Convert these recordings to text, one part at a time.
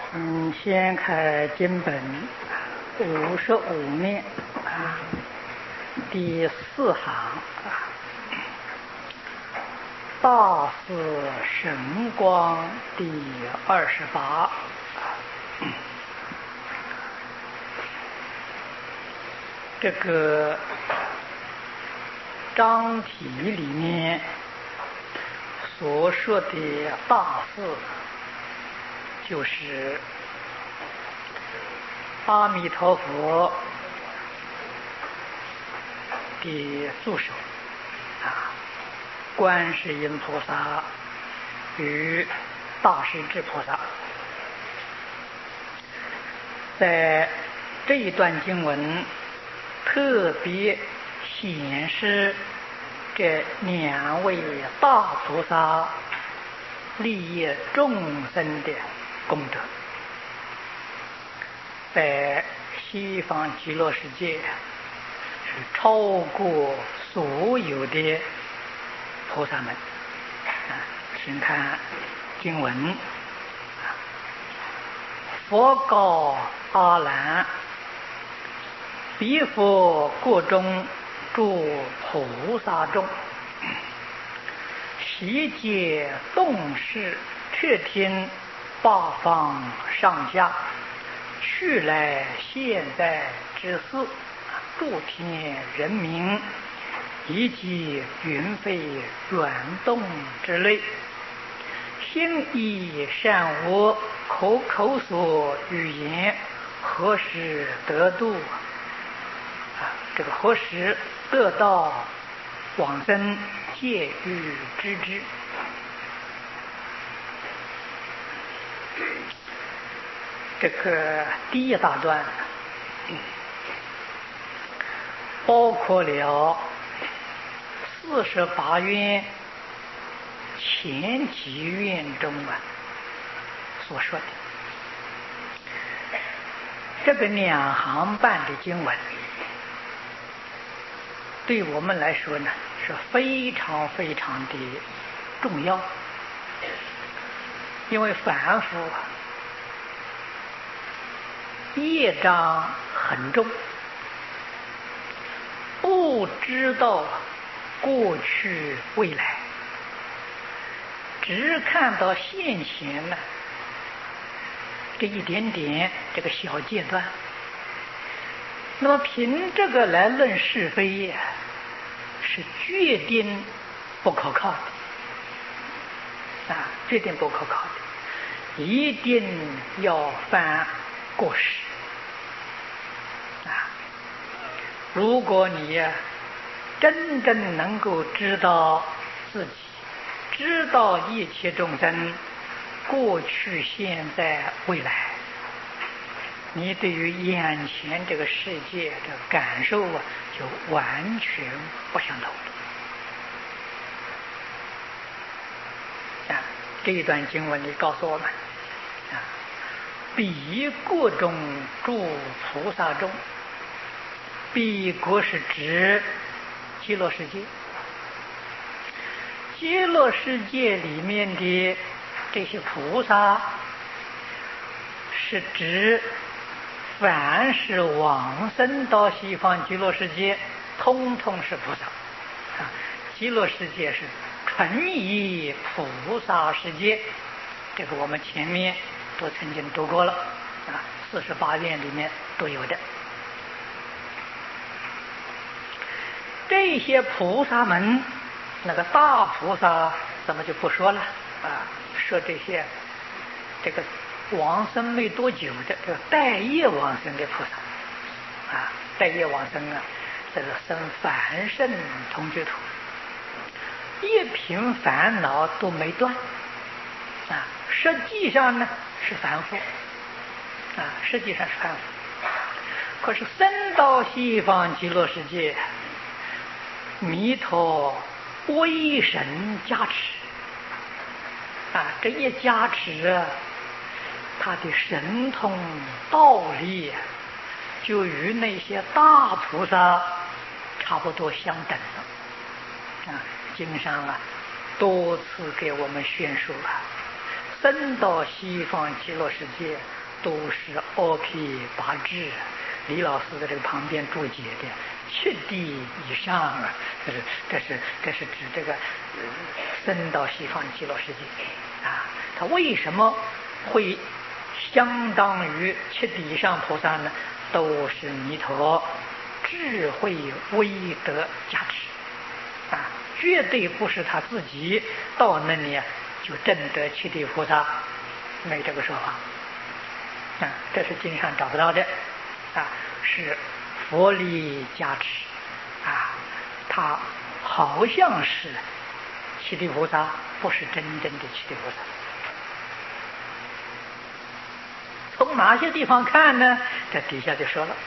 先开经本55面第4行大似神光第28。这个章题里面所说的大事，就是阿弥陀佛的助手观世音菩萨与大势至菩萨。在这一段经文特别显示这2位大菩萨利益众生的功德，在西方极乐世界是超过所有的菩萨们。请看经文：佛告阿难，彼佛国中诸菩萨众，悉皆动视却听八方上下去来现在之事，诸天人民以及云飞远动之类，心意善恶，口所语言，何时得度？这个何时得到往生，戒欲知之。这个第一大段包括了48愿前几愿中所说的这个2行半的经文，对我们来说呢是非常非常的重要。因为凡夫业障很重，不知道过去未来，只看到现前呢这一点点这个小阶段，那么凭这个来论是非是决定不可靠的决定不可靠的，一定要犯过失如果你真正能够知道自己，知道一切众生过去现在未来，你对于眼前这个世界的感受就完全不相同这一段经文里告诉我们彼国中诸菩萨中，彼国是指极乐世界。极乐世界里面的这些菩萨是指凡是往生到西方极乐世界通通是菩萨极乐世界是纯以菩萨世界，这个我们前面都曾经读过了48愿里面都有的。这些菩萨们，那个大菩萨怎么就不说了说这些这个往生没多久的这个待业往生的菩萨待业往生这个生凡圣同居土，一品烦恼都没断实际上呢是凡夫实际上是凡夫，可是生到西方极乐世界，弥陀威神加持这一加持他的神通道力就与那些大菩萨差不多相等了经上多次给我们宣说生到西方极乐世界都是阿毗跋致。李老师在这个旁边注解的7地以上啊，这是指这个升到西方极乐世界啊。他为什么会相当于7地以上菩萨呢？都是弥陀智慧威德加持啊，绝对不是他自己到那里就证得7地菩萨，没这个说法啊，这是经上找不到的啊，是佛力加持啊，他好像是7地菩萨，不是真正的7地菩萨。从哪些地方看呢？这底下就说了，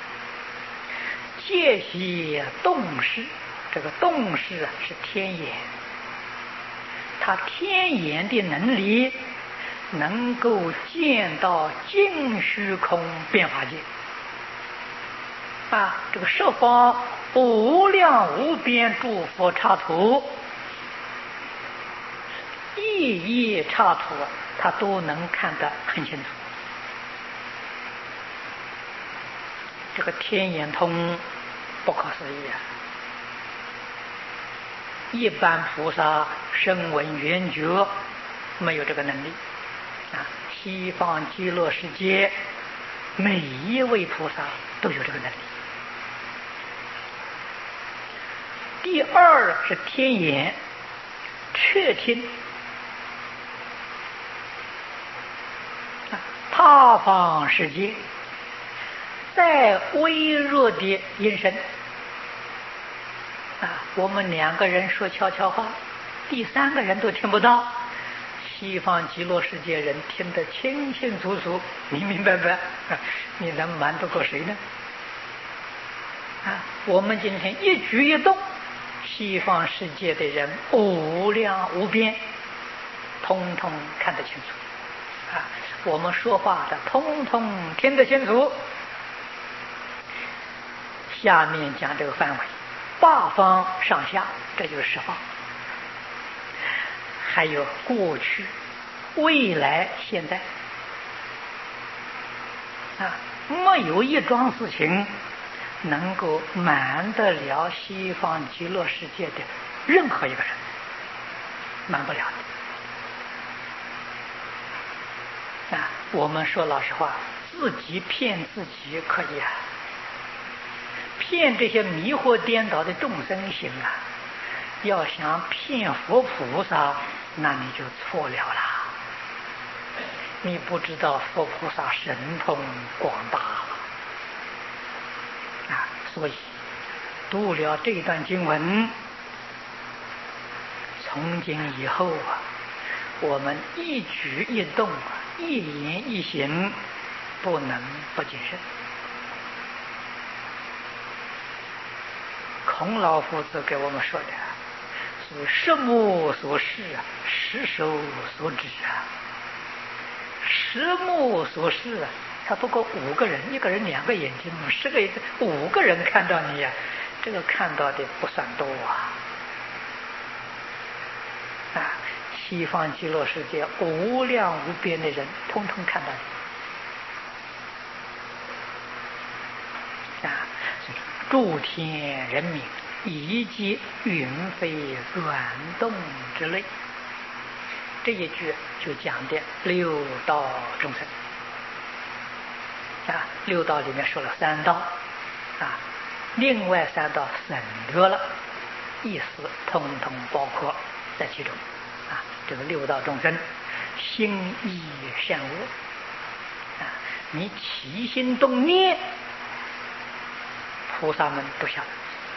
戒习动识，这个动识是天眼，他天眼的能力能够见到尽虚空变化界啊，这个十方无量无边诸佛刹土，一一刹土他都能看得很清楚。这个天眼通不可思议啊！一般菩萨声闻缘觉没有这个能力啊。西方极乐世界每一位菩萨都有这个能力。第二是天眼彻听啊，他方世界再微弱的音声啊，我们2个人说悄悄话，第3个人都听不到，西方极乐世界人听得清清楚楚、明明白白，你能瞒得过谁呢？啊，我们今天一举一动，西方世界的人无量无边，通通看得清楚啊，我们说话的通通听得清楚。下面讲这个范围，8方上下，这就是10方，还有过去、未来、现在啊，没有一桩事情能够瞒得了西方极乐世界的任何一个人，瞒不了的啊。我们说老实话，自己骗自己可以啊，骗这些迷惑颠倒的众生行啊，要想骗佛菩萨，那你就错了啦。你不知道佛菩萨神通广大啊，所以读了这段经文，从今以后啊，我们一举一动、一言一行，不能不谨慎。孔老夫子给我们说的是十目所视，十手所指啊。十目所视啊，他不过5个人，一个人2个眼睛，10个眼睛，5个人看到你呀，这个看到的不算多啊。啊，西方极乐世界无量无边的人，通通看到你啊。诸天人民以及云飞远动之类，这一句就讲的6道众生啊。6道里面说了3道啊，另外3道省略了，意思通通包括在其中啊。这个6道众生心意善恶啊，你起心动念，菩萨们都晓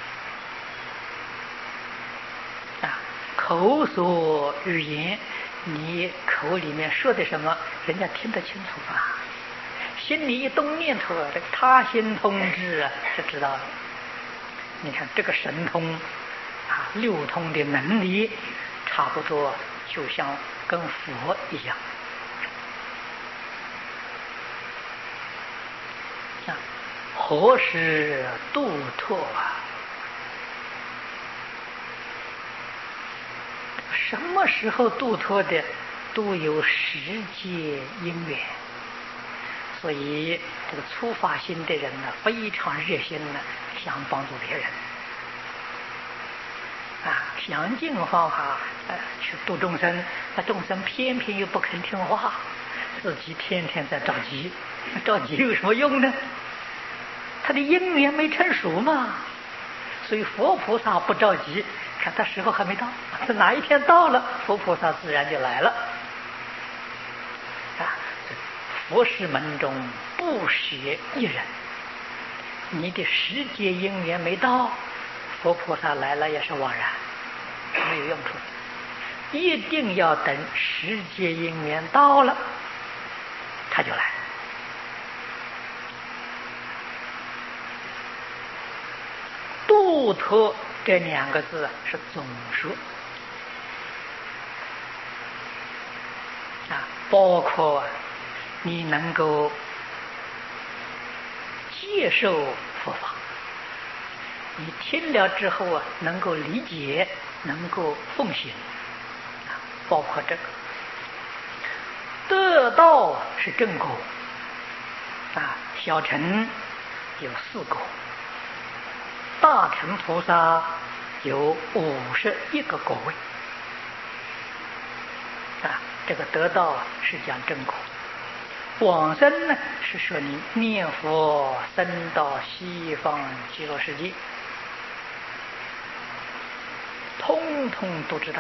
得啊。口所语言，你口里面说的什么，人家听得清楚吧？心里一动念头，这个他心通知啊，是知道的。你看这个神通啊，6通的能力，差不多就像跟佛一样啊。何时度脱啊？什么时候度脱的，都有时节因缘所以这个初发心的人呢，非常热心呢，想帮助别人想尽方法去度众生，那众生偏偏又不肯听话，自己天天在着急，着急有什么用呢？他的因缘没成熟嘛。所以佛菩萨不着急，看他时候还没到，这哪一天到了，佛菩萨自然就来了佛事门中不舍一人，你的时节因缘没到，佛菩萨来了也是枉然，没有用处。一定要等时节因缘到了，他就来。度脱这2个字是总说包括你能够接受佛法，你听了之后能够理解，能够奉行包括这个得道是正果小乘有4果，大乘菩萨有51个果位这个得道是讲正果，往生呢是说你念佛升到西方极乐世界，通通都知道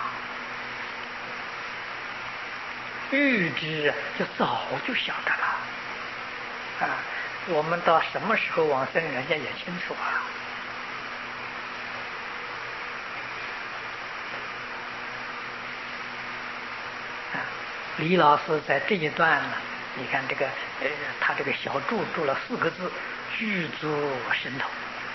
预知就早就晓得了我们到什么时候往生，人家也清楚李老师在这一段呢，你看这个他这个小注注了4个字，具足神通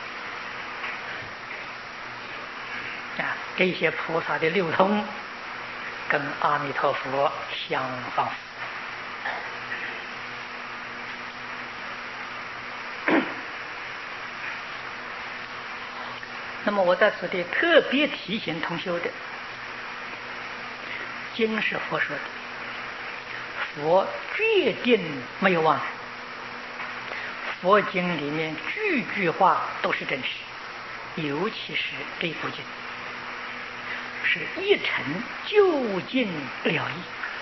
这些菩萨的六通跟阿弥陀佛相仿佛。那么我在此地特别提醒同修的，经是佛说的，佛决定没有妄语，佛经里面句句话都是真实，尤其是这部经是一诚究竟了义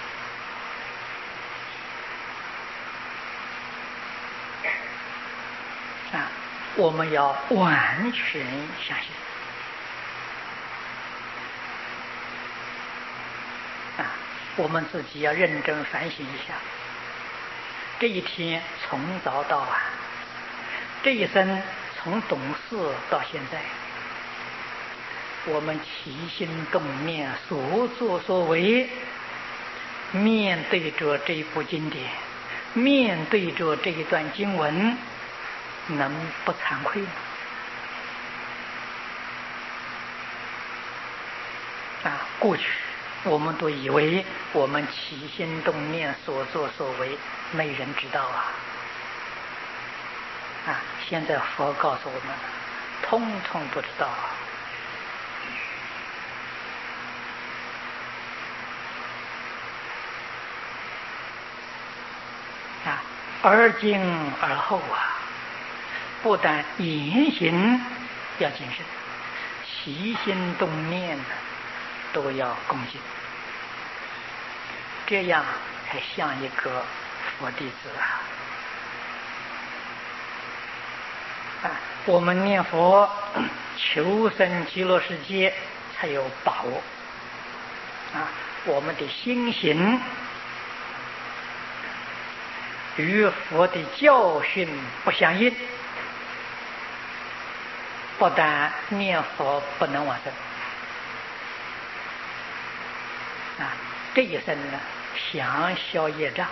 我们要完全相信我们自己要认真反省一下，这一天从早到晚，这一生从懂事到现在，我们起心动念所作所为，面对着这部经典，面对着这一段经文，能不惭愧吗？过去我们都以为我们起心动念所作所为没人知道现在佛告诉我们，通通都知道而今而后不但言行要谨慎，起心动念都要恭敬，这样才像一个佛弟子我们念佛求生极乐世界才有把握我们的心行与佛的教训不相应，不但念佛不能往生这一生呢想消业障，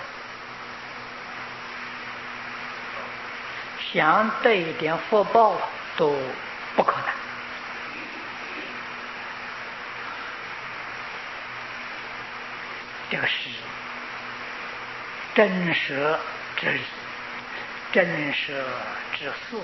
想得一点福报都不可能。这个是真实之理，真实之事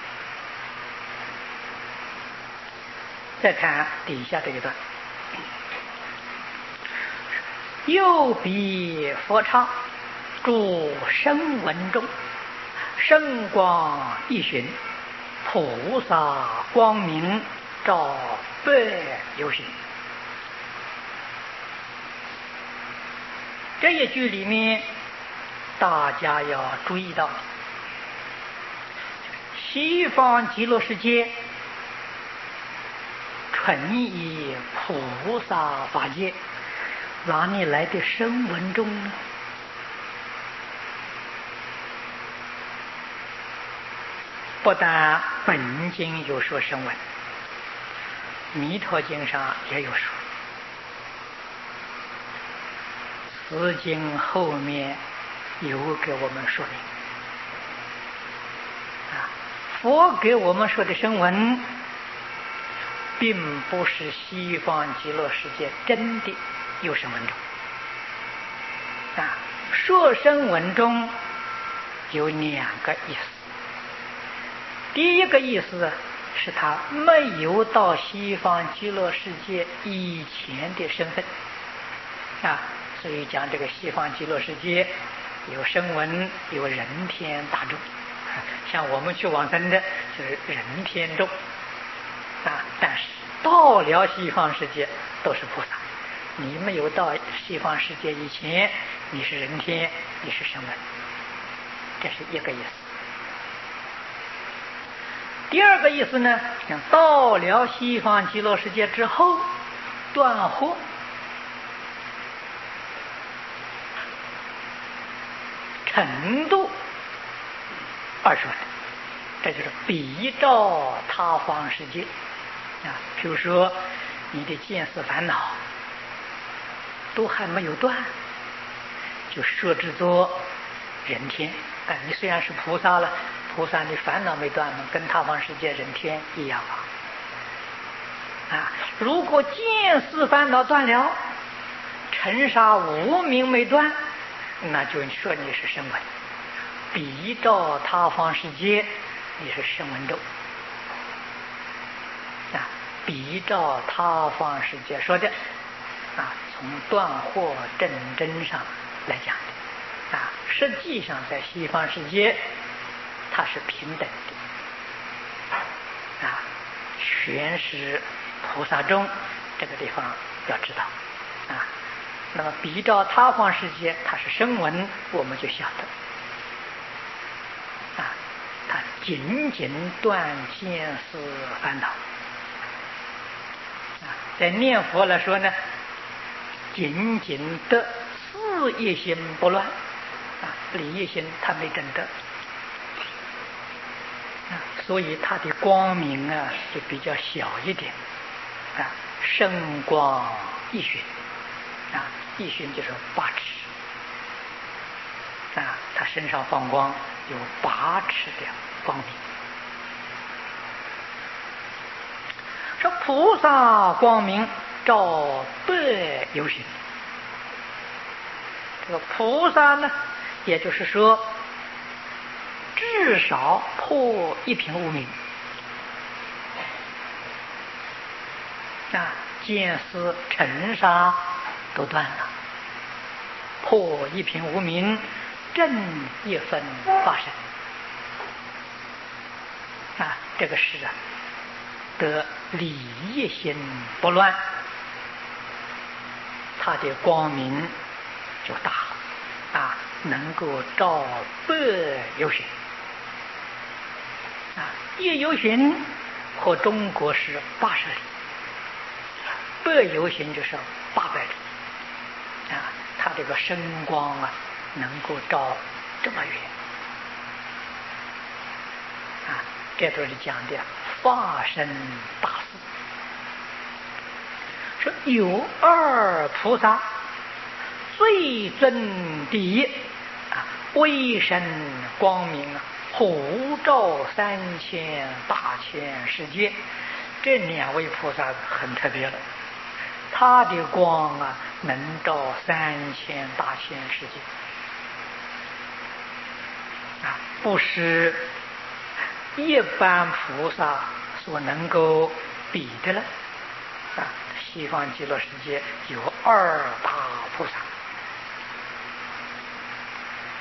再看底下这一段，又比佛刹诸声闻中，圣光一循，菩萨光明照百有寻。这一句里面，大家要注意到，西方极乐世界纯以菩萨法界，哪里来的声闻众呢？不但本经有说声闻，弥陀经上也有说，此经后面有给我们说明。佛给我们说的声闻，并不是西方极乐世界真的有声闻众。说声闻中有两个意思。第一个意思是他没有到西方极乐世界以前的身份所以讲这个西方极乐世界有声闻，有人天大众。像我们去往生的就是人天众但是到了西方世界都是菩萨。你没有到西方世界以前，你是人天，你是声闻，这是一个意思。第二个意思呢，到了西方极乐世界之后断惑，程度而说的，这就是比照他方世界比如说你的见思烦恼都还没有断，就设置作人天。你虽然是菩萨了，菩萨你烦恼没断嘛，跟他方世界人天一样如果见思烦恼断了，尘沙无明没断，那就说你是声闻。比照他方世界，你是声闻众比照他方世界说的从断惑正真上来讲的实际上在西方世界它是平等的全是菩萨众，这个地方要知道那么比照他方世界它是声闻，我们就晓得它仅仅断见思烦恼在念佛来说呢，仅仅得事业心不乱理业心他没证得所以他的光明就比较小一点圣光一循一循就是8尺他身上放光有8尺的光明。说菩萨光明照百有寻，这个菩萨呢，也就是说至少破一品无明见思尘沙都断了，破一品无明，正一分法身这个是得理业心不乱，他的光明就大了能够照百有寻一有寻和中国是80里，百有寻就是800里他这个声光能够照这么远这都是讲的法身大事。说有2菩萨，最尊第一威神光明普照3000大千世界。这2位菩萨很特别了，他的光能照3000大千世界不是一般菩萨所能够比的了西方极乐世界有2大菩萨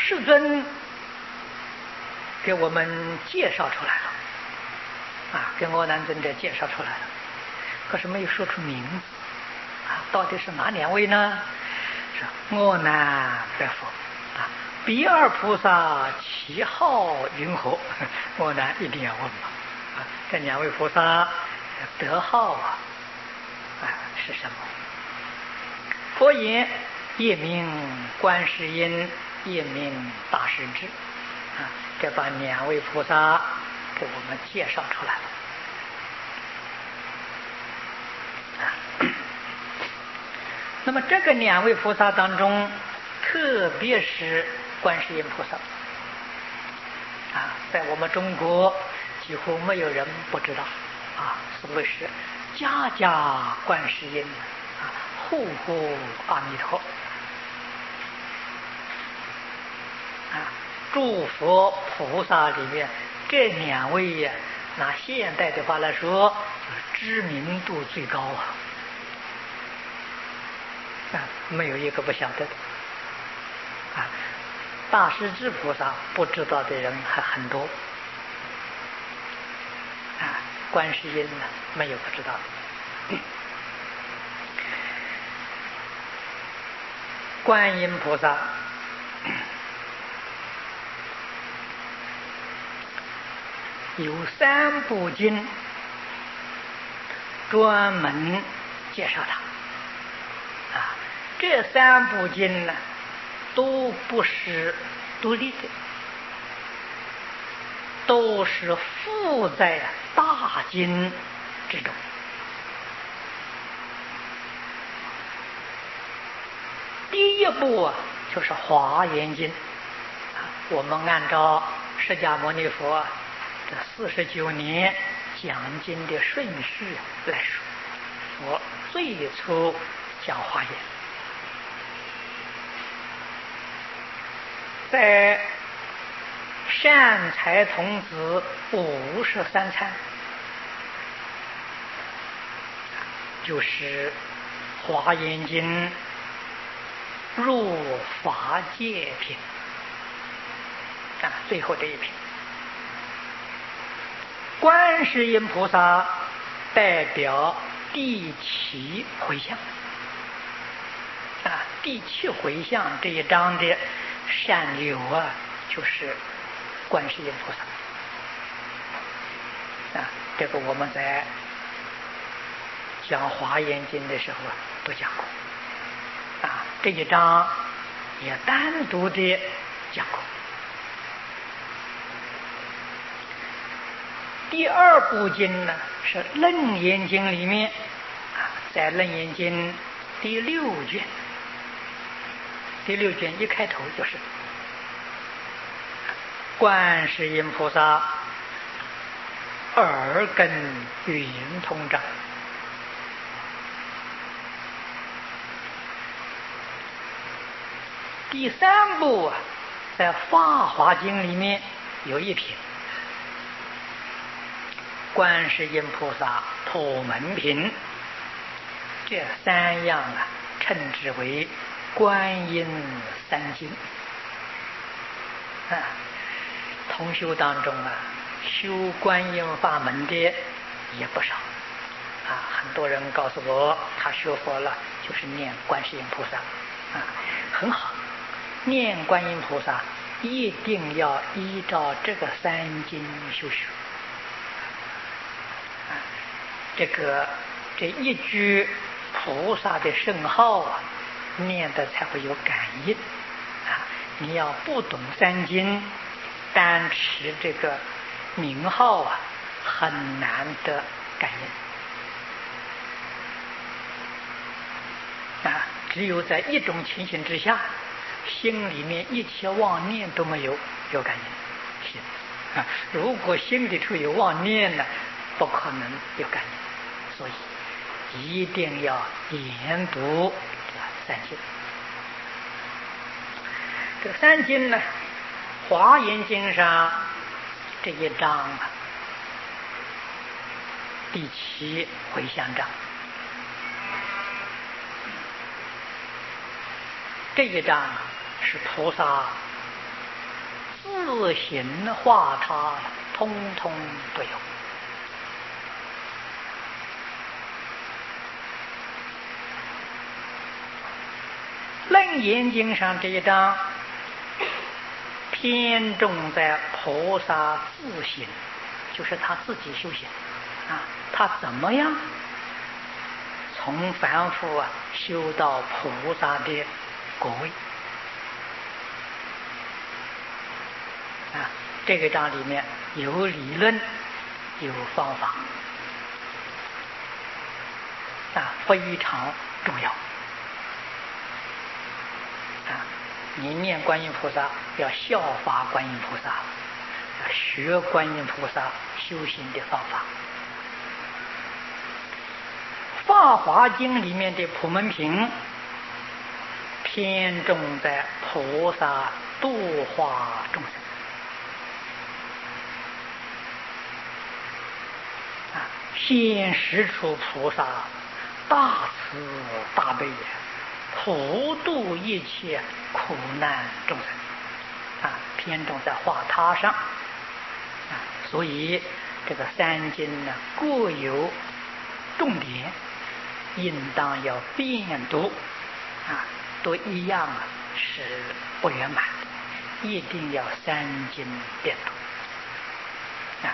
世尊给我们介绍出来了，给阿难尊者介绍出来了，可是没有说出名字，到底是哪两位呢？是阿难白佛，彼二菩萨其号云何？阿难一定要问吧，这两位菩萨德号是什么？佛言：一名观世音，一名大势至。这把两位菩萨给我们介绍出来了。那么这个两位菩萨当中，特别是观世音菩萨在我们中国几乎没有人不知道所谓是家家观世音户户阿弥陀。诸佛菩萨里面这两位拿现代的话来说，知名度最高没有一个不晓得的大势至菩萨不知道的人还很多观世音呢没有不知道的。观音菩萨有3部经专门介绍他这3部经呢都不是独立的，都是附在大经之中。第一部就是《华严经》我们按照释迦牟尼佛这49年讲经的顺序来说，我最初讲华严，在善财童子53参，就是《华严经》入法界品最后这一品。观世音菩萨代表第7回向第7回向这一章的善友就是观世音菩萨这个我们在讲华严经的时候都讲过这一章也单独的讲过。第2部经呢是《楞严经》里面在《楞严经》第6卷，第6卷一开头就是观世音菩萨耳根圆通章。第3部在《法华经》里面有一品，观世音菩萨普门品，这3样称之为观音3经同修当中修观音法门的也不少很多人告诉我他学佛了就是念观世音菩萨很好，念观音菩萨一定要依照这个3经修学这一句菩萨的圣号念的才会有感应你要不懂3经，单持这个名号很难得感应只有在一种情形之下，心里面一切妄念都没有感应如果心里头有妄念呢，不可能有感应。所以一定要研读3经。这个3经呢，《华严经》上这一章第7回向章，这一章是菩萨自行化他，通通都有。楞严经上这一章偏重在菩萨自行，就是他自己修行啊，他怎么样从凡夫修到菩萨的果位啊？这个章里面有理论，有方法啊，非常重要啊！你念观音菩萨要效法观音菩萨，要学观音菩萨修行的方法。《法华经》里面的普门品偏重在菩萨度化众生啊，显示出菩萨大慈大悲，普度一切苦难众生啊，偏重在化他上啊，所以这个三经呢各有重点，应当要遍读啊，都一样是不圆满的，一定要三经遍读啊。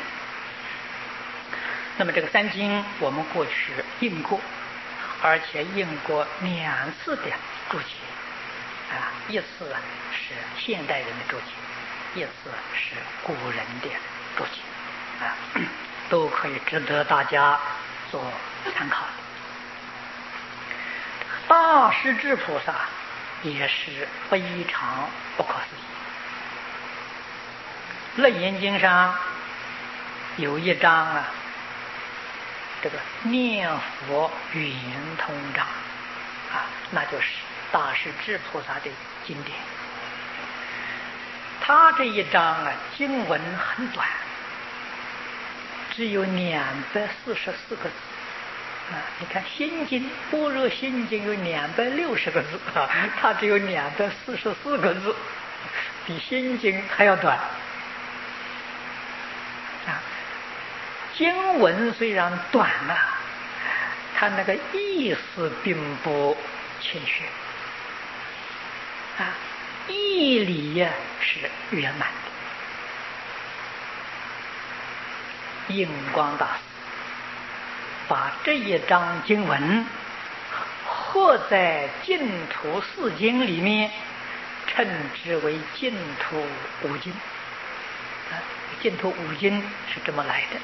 那么这个三经我们过去印过，而且印过2次的注解啊，一次是现代人的注解，一次是古人的注解啊，都可以值得大家做参考的。大势至菩萨也是非常不可思议。楞严经上有一章啊，这个念佛圆通章啊，那就是大势至菩萨的经典。他这一章啊，经文很短，只有244个字。你看《心经》般若心经有260个字啊，它只有244个字，比《心经》还要短啊。经文虽然短了，它那个意思并不欠缺啊，义理呀是圆满的。印光大师把这一章经文合在净土4经里面，称之为净土5经啊。净土5经是这么来的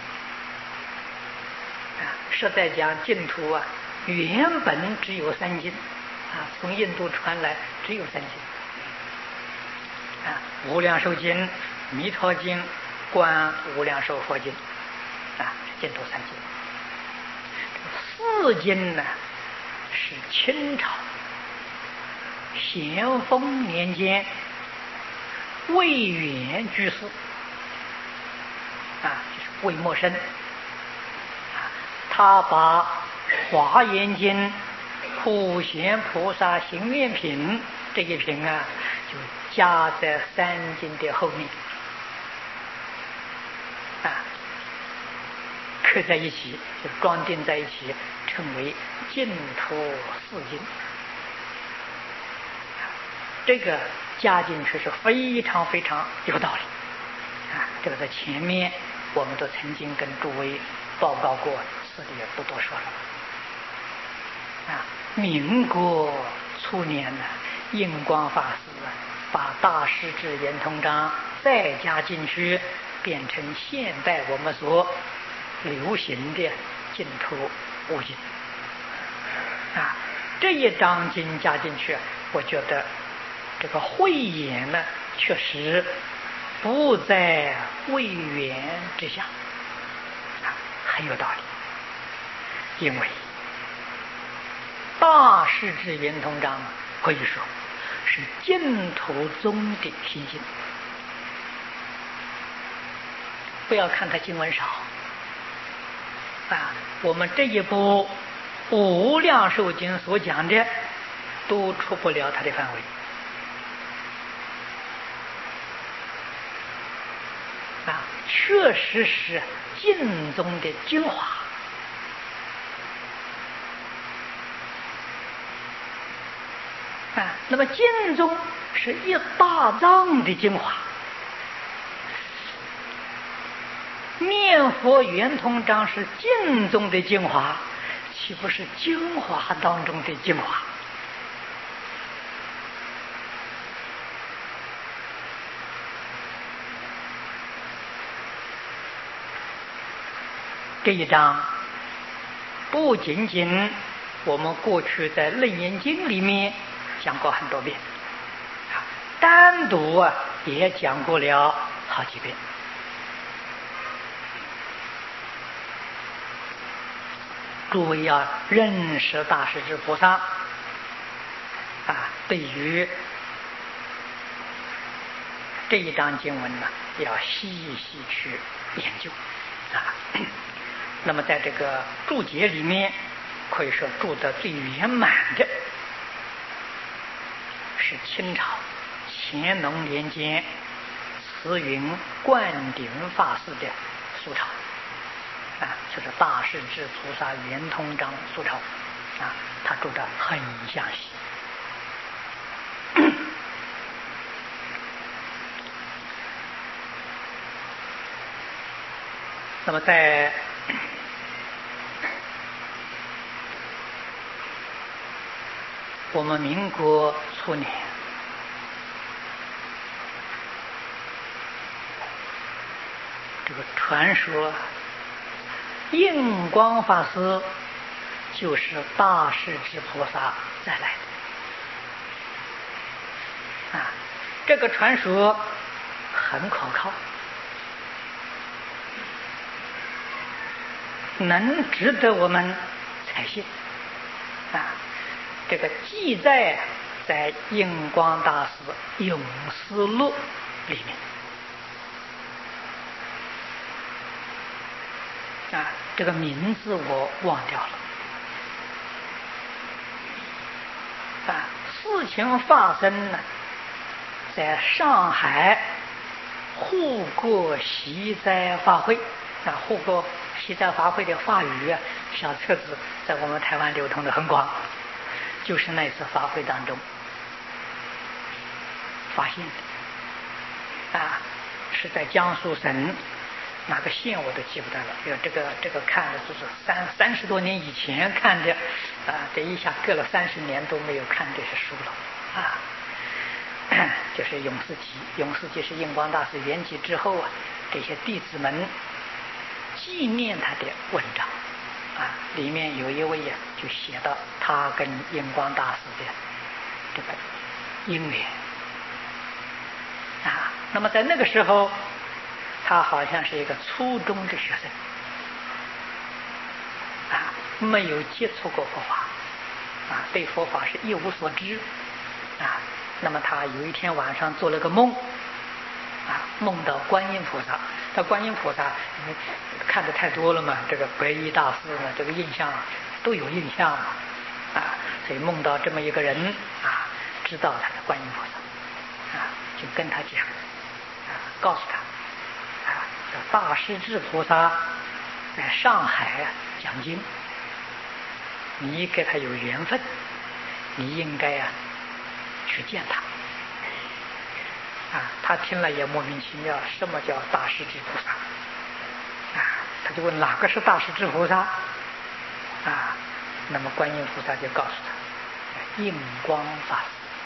啊。实在讲净土啊，原本只有3经啊，从印度传来只有3经啊：无量寿经、弥陀经、观无量寿佛经啊，净土3经。4经呢是清朝咸丰年间魏源居士啊，就是魏默生啊，他把《华严经》普贤菩萨行愿品这一品啊，就加在3经的后面啊，刻在一起，就装订在一起，称为净土4经。这个加进去是非常非常有道理啊！这个在前面我们都曾经跟诸位报告过，此地也不多说了啊。民国初年呢，印光法师把大势至圆通章再加进去，变成现代我们所流行的净土5经啊。这一章经加进去，我觉得这个慧眼呢，确实不在慧远之下啊，很有道理。因为大势至圆通章可以说是净土宗的心经。不要看它经文少啊，我们这一部无量寿经所讲的都出不了它的范围确实是经中的精华。那么经中是一大藏的精华，念佛圆通章是经中的精华，岂不是精华当中的精华？这一章不仅仅我们过去在《楞严经》里面讲过很多遍，单独也讲过了好几遍。诸位要认识大势至菩萨对于这一章经文呢，要细细去研究那么在这个注解里面，可以说注得最圆满的是清朝乾隆年间慈云灌顶法师的苏钞就是大势至菩萨圆通章苏钞他注得很详细。那么在我们民国初年，这个传说印光法师就是大势至菩萨再来的这个传说很可靠，能值得我们采信这个记载在印光大师永思录里面这个名字我忘掉了事情发生呢，在上海护国习斋法会护国习斋法会的法语小册子在我们台湾流通的很广，就是那次法会当中发现的是在江苏省哪个县我都记不得了，因为这个看的就是30多年以前看的这一下隔了30年都没有看这些书了就是永世集，永世集是印光大师圆寂之后这些弟子们纪念他的文章里面有一位就写到他跟印光大师的这个因缘那么在那个时候他好像是一个初中的学生没有接触过佛法对佛法是一无所知那么他有一天晚上做了个梦梦到观音菩萨，他观音菩萨看得太多了嘛，这个白衣大士呢，这个印象都有印象嘛所以梦到这么一个人知道他是观音菩萨就跟他讲告诉他大势至菩萨在上海讲经，你跟他有缘分，你应该去见他他听了也莫名其妙，什么叫大势至菩萨他就问哪个是大势至菩萨那么观音菩萨就告诉他印光法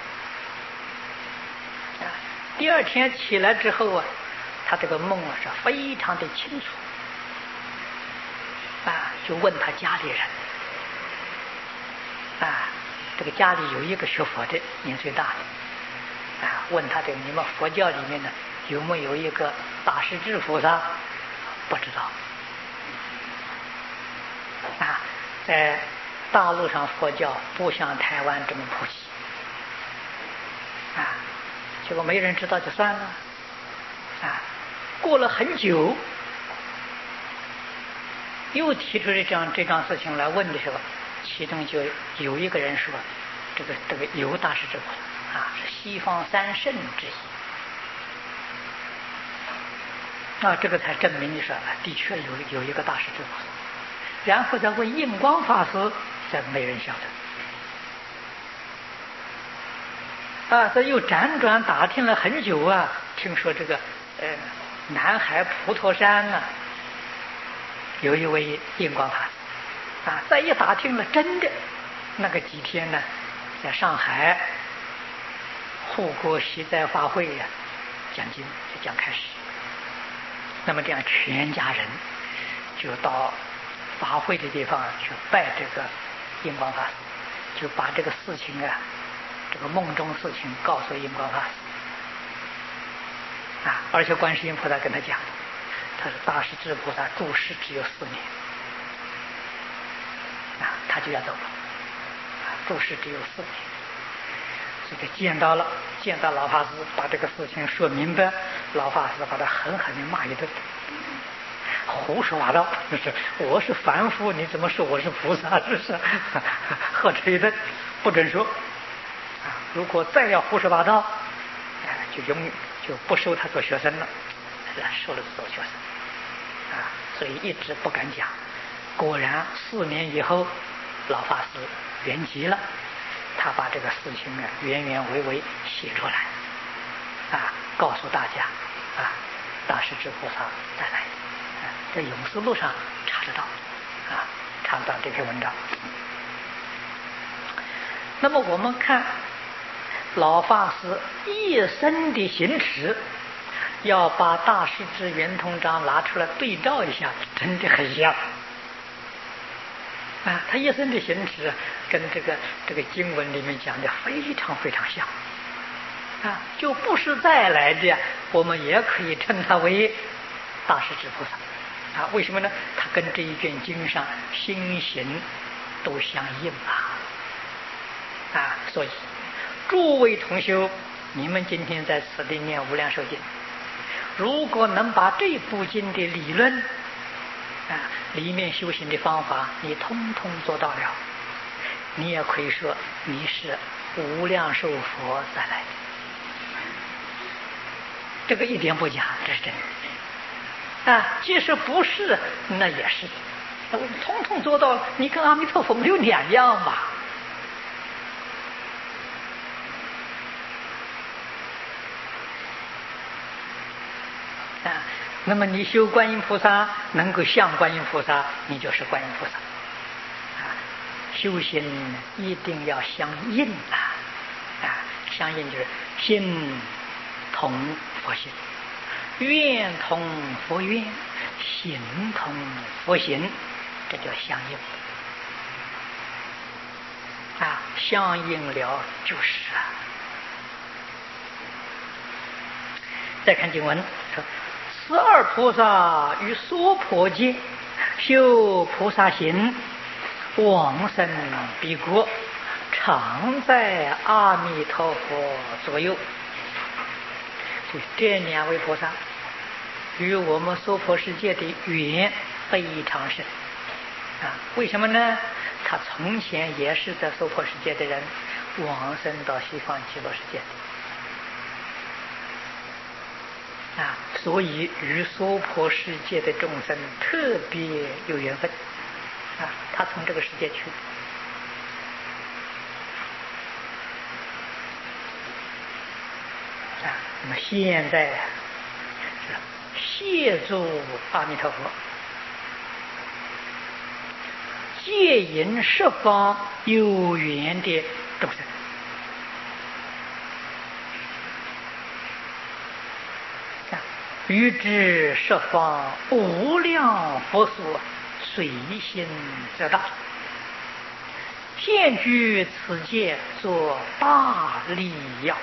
师第二天起来之后他这个梦是非常的清楚就问他家里人这个家里有一个学佛的年岁大的问他这个你们佛教里面呢有没有一个大势至菩萨？不知道在大陆上佛教不像台湾这么普及结果没人知道就算了过了很久又提出这桩事情来问的时候，其中就有一个人说这个有大势至菩萨是西方三圣之一这个才证明你说的确有一个大势至菩萨。然后再问印光法师，这没人晓得。这又辗转打听了很久啊，听说这个南海普陀山有一位印光法师再一打听了，真的那个几天呢，在上海护国习在法会讲经就讲开始。那么这样全家人就到法会的地方去拜这个印光法师，就把这个事情这个梦中事情告诉印光法师而且观世音菩萨跟他讲，他是大势至菩萨住世只有4年他就要走了住世只有4年。这个见到老法师，把这个事情说明白，老法师把他狠狠地骂一顿，胡说八道，就是我是凡夫，你怎么说我是菩萨？这是喝这一顿，不准说如果再要胡说八道，就不收他做学生了，收了做学生所以一直不敢讲。果然4年以后，老法师圆寂了，他把这个事情原委写出来告诉大家大势至菩萨在哪里在永思路上查得到查得到这篇文章。那么我们看老法师一生的行持，要把大势至圆通章拿出来对照一下，真的很像他一生的行持跟这个经文里面讲的非常非常像就不是再来的我们也可以称他为大势至菩萨为什么呢？他跟这一卷经上心行都相应所以诸位同修，你们今天在此地念无量寿经，如果能把这部经的理论里面修行的方法你通通做到了，你也可以说你是无量寿佛再来的，这个一点不假，这是真的即使不是那也是通通做到了，你跟阿弥陀佛没有两样吧那么你修观音菩萨能够像观音菩萨，你就是观音菩萨修行一定要相应相应就是心同佛心，愿同佛愿，行同佛行，这叫相应相应了就是再看经文说，12菩萨于娑婆界修菩萨行，往生彼国，常在阿弥陀佛左右。这2位菩萨与我们娑婆世界的缘非常深为什么呢？他从前也是在娑婆世界的人，往生到西方极乐世界所以与娑婆世界的众生特别有缘分他从这个世界去那么现在谢祝阿弥陀佛，接引十方有缘的众生欲知十方无量佛所，随心则到，现居此界做大利要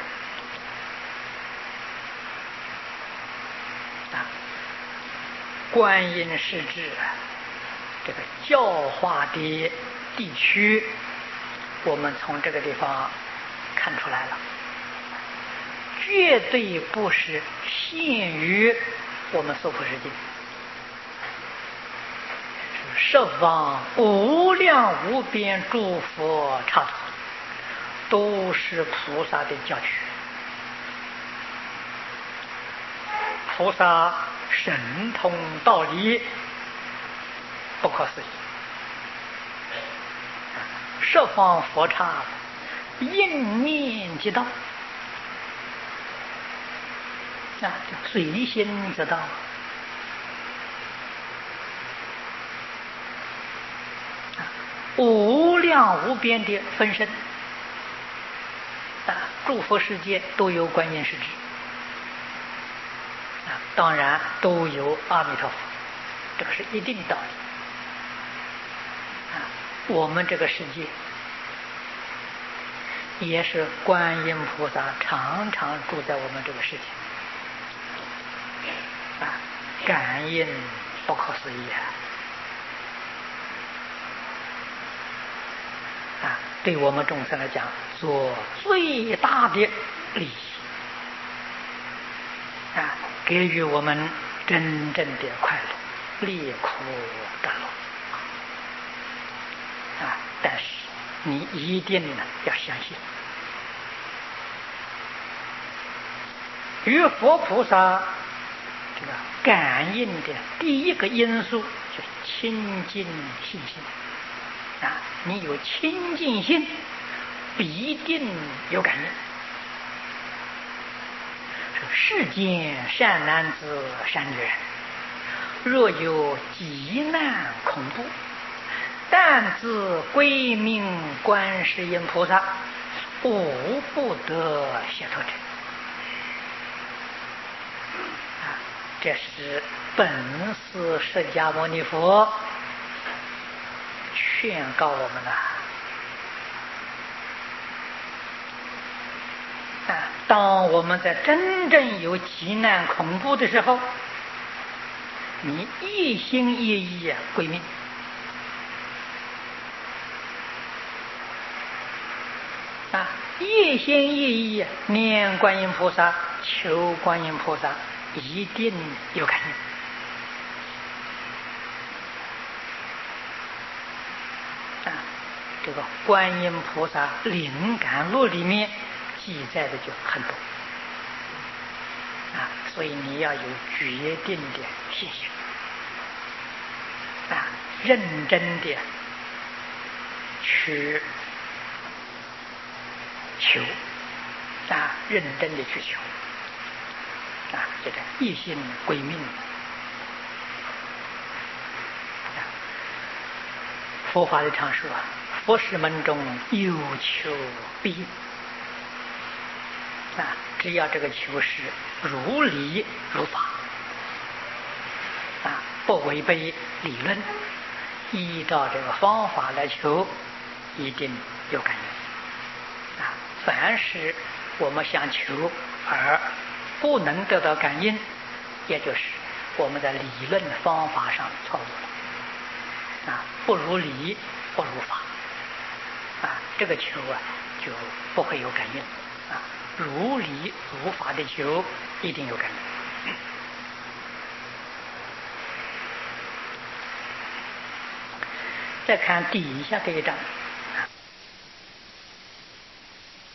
观音世智这个教化的地区，我们从这个地方看出来了，绝对不是限于我们娑婆世界，十方无量无边诸佛刹土都是菩萨的教区。菩萨神通道理，不可思议。十方佛刹应念即到，就随心则到。无量无边的分身诸佛世界都有观音实质当然都有阿弥陀佛，这个是一定道理我们这个世界也是观音菩萨常常住在我们这个世界感应不可思议对我们众生来讲，做最大的利益给予我们真正的快乐，离苦得乐但是你一定要相信，与佛菩萨这个感应的第一个因素就是亲近信心你有亲近心，必定有感应。世间善男子、善女人，若有急难恐怖，但自归命观世音菩萨，无不得解脱者。这是本师释迦牟尼佛劝告我们当我们在真正有急难恐怖的时候，你一心一意归命一心一意念观音菩萨，求观音菩萨，一定有感应这个观音菩萨灵感录里面记载的就很多所以你要有决定的信心认真的去求认真的去求这个一心归命佛法里常说佛事门中有求必应只要这个求是如理如法不违背理论，依照这个方法来求，一定有感应凡是我们想求而不能得到感应，也就是我们的理论方法上错误了不如理不如法这个求就不会有感应如理如法的求一定有感应再看底下这一章